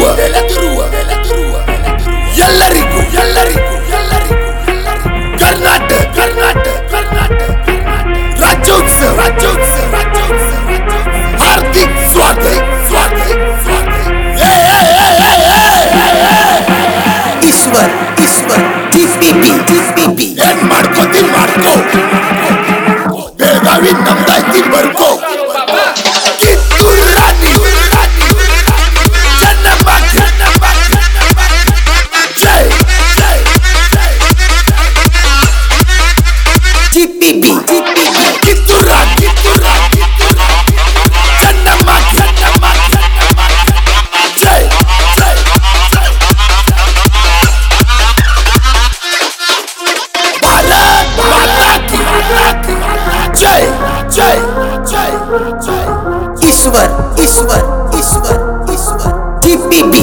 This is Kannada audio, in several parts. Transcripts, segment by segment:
ಎಲ್ಲರಿಗೂ ಕರ್ನಾಟಕ ರಾಜ್ಯೋತ್ಸವ ಹಾರ್ದಿಕ ಸ್ವಾಗತ. ಈಶ್ವರ್ ಟಿಪಿಪಿ ಏನ್ ಮಾಡ್ಕೋತೀನಿ ಮಾಡ್ಕೋ, ಬೆಳಗಾವಿ ನಮ್ದಾಯ್ತಿ ಬರ್ಕೋ. ಕಿತ್ತೂರು ರಾಣಿ ಚೆನ್ನಮ್ಮ ಜೈ ಟಿಪಿಪಿ ಕಿತ್ತೂರು ರಾಣಿ ಚೆನ್ನಮ್ಮ ಜೈ ಭಾರತ್ ಮಾತಾ ಕಿ ಜೈ ಜೈ ಜೈ ಜೈ. ಈಶ್ವರ್ ಟಿಪಿಪಿ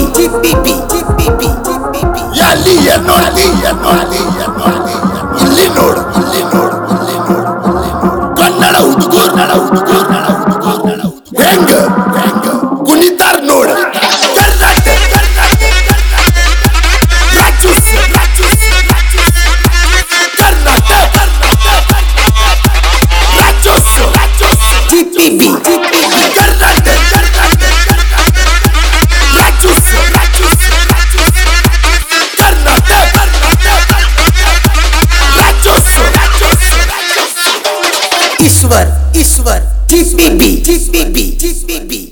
ಎಲ್ಲಿ ನೋಡಿ ಇಲ್ಲಿ ನೋಡು ಕನ್ನಡ ಹುಡುಗೂರ್ ಹೆಂಗ ಕುಣಿತಾರ್ ನೋಡ. ಕರ್ನಾಟಕ ರಾಜ್ಯೋತ್ಸವ ಟಿಪಿಪಿ ಕರ್ನಾಟಕ ರಾಜ್ಯೋತ್ಸವ ಈಶ್ವರ್ ಟಿಪಿಪಿ